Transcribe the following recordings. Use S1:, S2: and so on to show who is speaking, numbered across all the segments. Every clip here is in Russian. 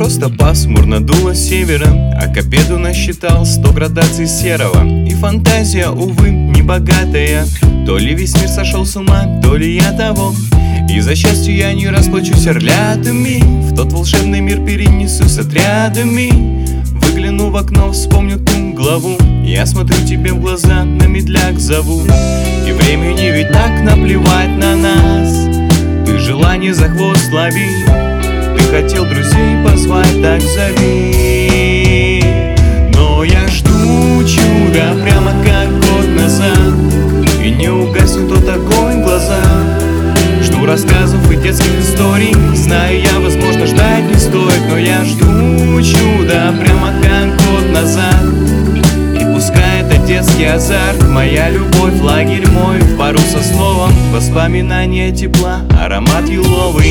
S1: просто пасмурно дуло с севера, а к обеду насчитал 100 градаций серого. И фантазия, увы, небогатая. То ли весь мир сошел с ума, то ли я того. И за счастье я не расплачусь орлятами. В тот волшебный мир перенесусь отрядами. Выгляну в окно, вспомню ту главу. Я смотрю тебе в глаза, на медляк зову. И времени ведь так наплевать на нас. Ты желание за хвост лови. Ты хотел друзей позвать, так зови. Но я жду чуда прямо как год назад. И не угаснет тот огонь в глазах. Жду рассказов и детских историй. Знаю я, возможно, ждать не стоит, но я жду чуда прямо как год назад. И пускай это детский азарт, моя любовь, лагерь мой, в пару со словом, воспоминания тепла, аромат еловый.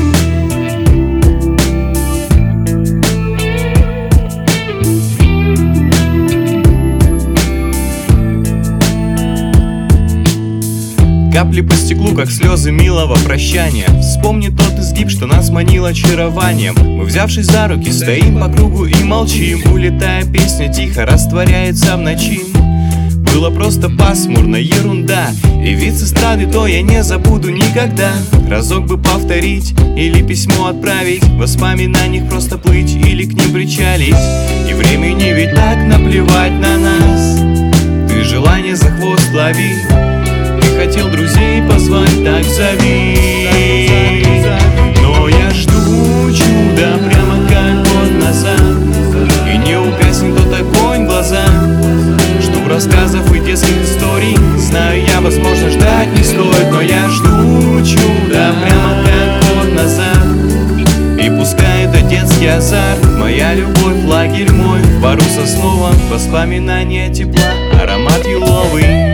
S1: Капли по стеклу, как слезы милого прощания. Вспомни тот изгиб, что нас манил очарованием. Мы, взявшись за руки, стоим по кругу и молчим. Улетая, песня тихо растворяется в ночи. Было просто пасмурно, ерунда. И вид с эстрады, то я не забуду никогда. Разок бы повторить или письмо отправить. В воспоминаниях просто плыть или к ним причалить. И времени ведь так наплевать на нас. Ты желание за хвост лови. Хотел друзей позвать, так зови. Но я жду чуда прямо как год назад. И не угаснет тот огонь в глазах. Жду рассказов и детских историй. Знаю я, возможно, ждать не стоит, но я жду чуда прямо как год назад. И пускай это детский азарт, моя любовь, лагерь мой, в пару со словом, воспоминания тепла, аромат еловый.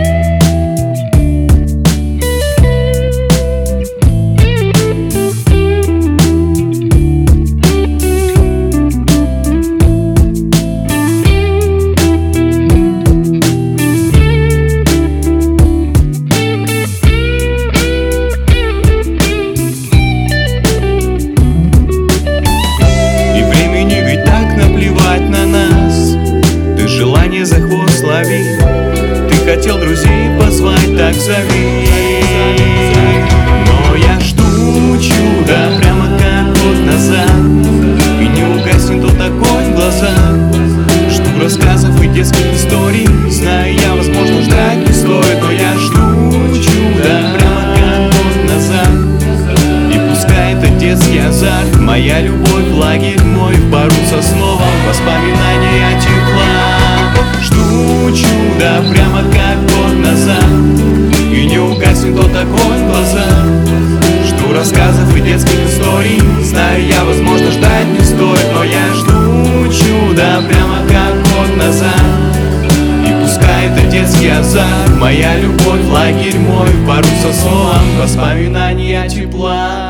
S1: За хвост лови. Ты хотел друзей позвать, так зови. Но я жду чуда прямо как год назад. И не угаснет тот огонь в глазах. Жду рассказов и детских историй. Знаю я, возможно, ждать не стоит, но я жду чуда прямо как год назад. И пускай это детский азарт, моя любовь, лагерь мой, в пару со словом, воспоминания тепла. Жду чуда прямо как год назад. И не угаснет тот огонь в глазах. Жду рассказов и детских историй. Знаю я, возможно, ждать не стоит, но я жду чуда прямо как год назад. И пускай это детский азарт, моя любовь, лагерь мой, в пару со словом, воспоминания тепла.